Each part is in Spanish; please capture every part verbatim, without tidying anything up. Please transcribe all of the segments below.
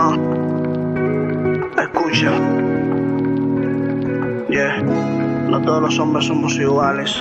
Ah, escucha. Yeah, no todos los hombres somos iguales.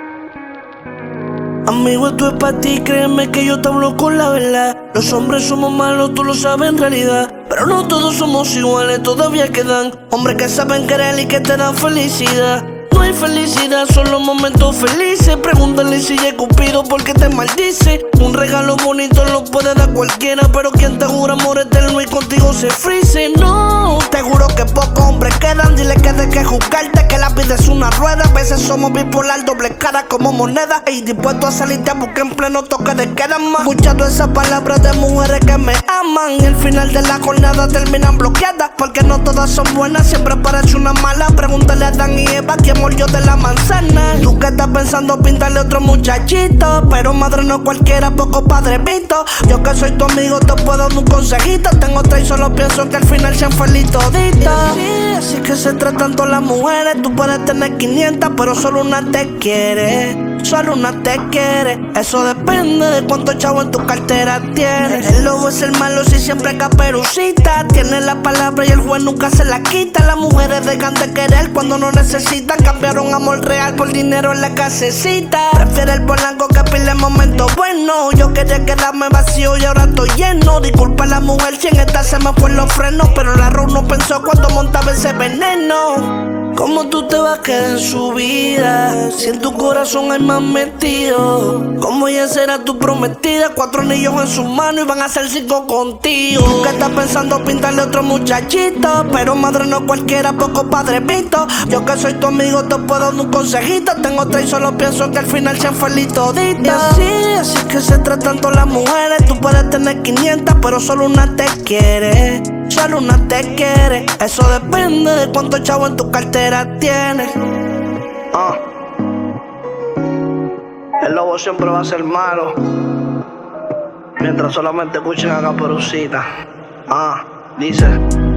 Amigo, esto es pa' ti, créeme que yo te hablo con la verdad. Los hombres somos malos, tú lo sabes en realidad. Pero no todos somos iguales, todavía quedan hombres que saben querer y que te dan felicidad. No hay felicidad, solo momentos felices. Pregúntale si ya Cupido porque te maldice. Un regalo bonito lo puede dar cualquiera, pero quien te jura amor eterno y contigo se frise. No, te juro que pocos hombres quedan. Dile que de que juzgarte, que la vida es una rueda. A veces somos bipolar, doble cara como moneda. Y dispuesto a salirte a buscar en pleno toque de queda más. Escuchando esas palabras de mujeres que me aman y al final de la jornada terminan bloqueadas. Porque no todas son buenas, siempre aparece una mala. Pregúntale a Adán y Eva quién yo de la manzana. Tú que estás pensando pintarle otro muchachito, pero madre no cualquiera, poco padre visto. Yo que soy tu amigo te puedo dar un consejito. Tengo tres y solo pienso que al final sean feliz toditos. Así, así que se tratan todas las mujeres. Tú puedes tener quinientas, pero solo una te quiere. Solo una te quiere. Eso depende de cuánto chavo en tu cartera tienes. El lobo es el malo si siempre caperucita. Tiene la palabra y el juez nunca se la quita. Las mujeres dejan de querer cuando no necesitan. Cambiaron amor real por dinero en la casecita. Prefiere el polanco que pile momentos buenos. Yo quería quedarme vacío y ahora estoy lleno. Disculpa a la mujer si en esta se me fue los frenos, pero la Ru no pensó cuando montaba ese veneno. ¿Cómo tú te vas a quedar en su vida si en tu corazón hay más metido? ¿Cómo ella será tu prometida? Cuatro anillos en sus manos y van a hacer cinco contigo. Tú que estás pensando pintarle otro muchachito, pero madre no cualquiera, poco padre visto. Yo que soy tu amigo te puedo dar un consejito. Tengo tres y solo pienso que al final sean feliz toditos. Y así, así que se tratan todas las mujeres. Tú puedes tener quinientas, pero solo una te quiere. Solo una te quiere. Eso depende de cuánto chavo en tu cartera tienes. Ah, el lobo siempre va a ser malo mientras solamente escuchen a Caperucita. Ah, dice